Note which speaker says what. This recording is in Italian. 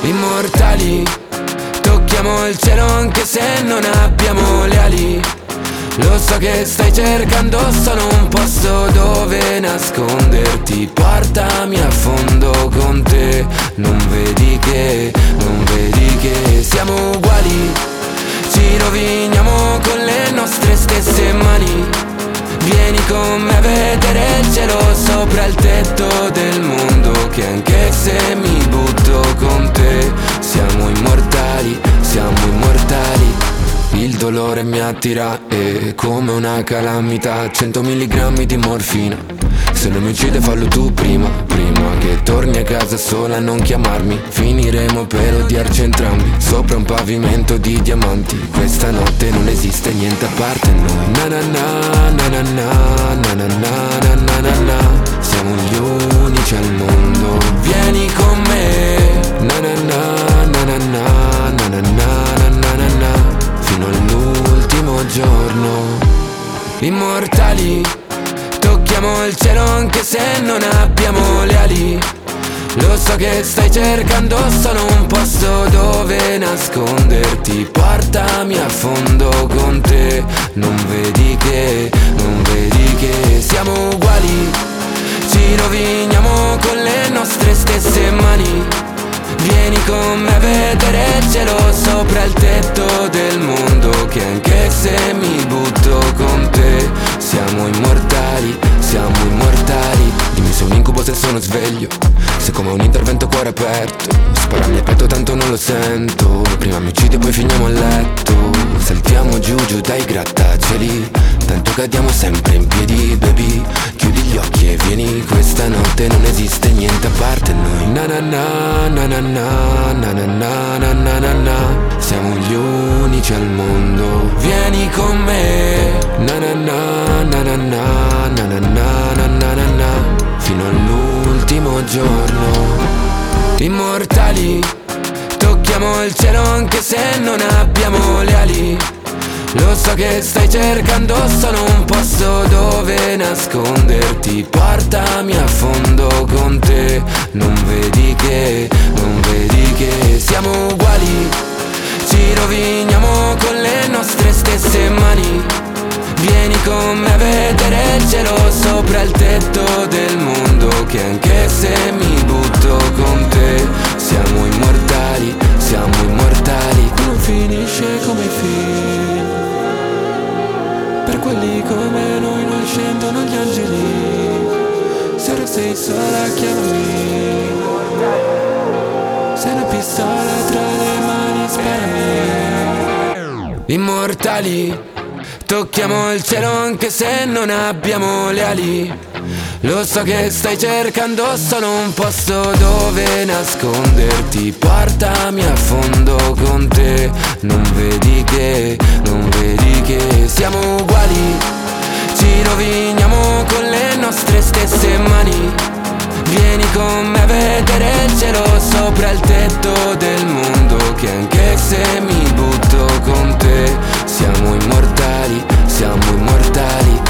Speaker 1: Immortali, tocchiamo il cielo anche se non abbiamo le ali. Lo so che stai cercando solo un posto dove nasconderti. Portami a fondo con te. Non vedi che siamo uguali. Ci roviniamo con le nostre stesse mani. Vieni con me a vedere il cielo sopra il tetto del mondo, che anche se mi butto con te siamo immortali, siamo immortali. Il dolore mi attira e come una calamità, 100 milligrammi di morfina. Se non mi uccide fallo tu prima che torni a casa sola, non chiamarmi. Finiremo per odiarci entrambi sopra un pavimento di diamanti. Questa notte non esiste niente a parte noi. Na na na na na na na na na na na na. Siamo gli unici al mondo. Vieni con me. Na na na na na na na na na na na na. Fino all'ultimo giorno. Immortali, tocchiamo il cielo anche se non abbiamo le ali. Lo so che stai cercando solo un posto dove nasconderti. Portami a fondo con te. Non vedi che siamo uguali. Ci roviniamo con le nostre stesse mani. Vieni con me a vedere il cielo sopra il tetto del mondo, che anche se mi butto con te siamo immortali, siamo immortali. Dimmi se un incubo, se sono sveglio, se come un intervento a cuore aperto. Sparami al petto tanto non lo sento. Prima mi uccidi e poi finiamo a letto. Saltiamo giù dai grattacieli, tanto cadiamo sempre in piedi, baby. Chiudi gli occhi e vieni, questa notte non esiste niente a parte noi. Na na na na na na na na na na na na. Siamo gli unici al mondo. Vieni con me. Na na na na na na na na na na na na. Fino all'ultimo giorno. Immortali, tocchiamo il cielo anche se non abbiamo le ali. Lo so che stai cercando solo un posto dove nasconderti. Portami a fondo con te. Non vedi che siamo uguali. Ci roviniamo con le nostre stesse mani. Vieni con me a vedere il cielo sopra il tetto del mondo, che anche se mi butto con te siamo immortali, siamo immortali. Non finisce come film. Per quelli come noi non scendono gli angeli. Se ora sei sola chiamami. Se una pistola tra le mani sparami. Immortali, tocchiamo il cielo anche se non abbiamo le ali. Lo so che stai cercando solo un posto dove nasconderti. Portami a fondo con te. Non vedi che siamo uguali. Ci roviniamo con le nostre stesse mani. Vieni con me a vedere il cielo sopra il tetto del mondo, che anche se mi butto con te siamo immortali, siamo immortali.